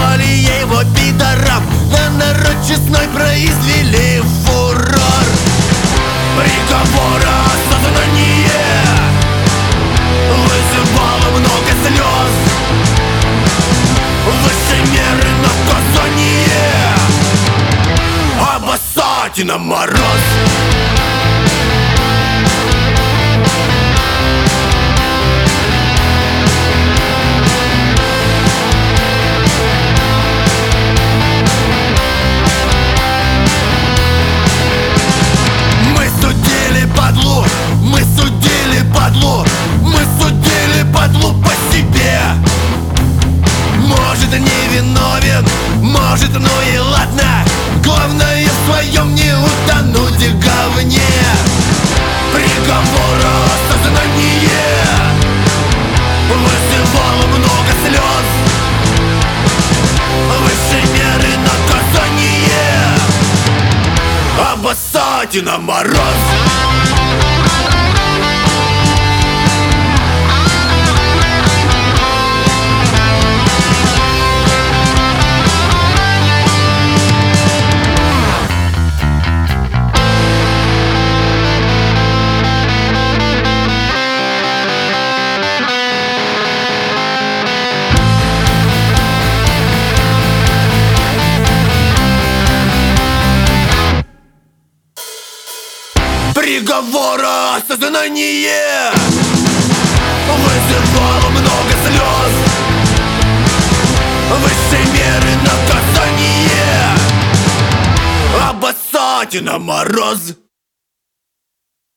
Назвали его пидором, на народ честной произвели фурор. Приговора осознание вызывало много слез. Высшей меры наказание обоссать на мороз. Мы судили падлу по себе. Может, не виновен, может, ну и ладно. Главное в своем не утонуть в говне. Приговора осознание вызывало много слез. Высшей меры наказание обоссать на мороз. Приговора осознание вызывало много слез. Высшей меры наказание обоссать на мороз.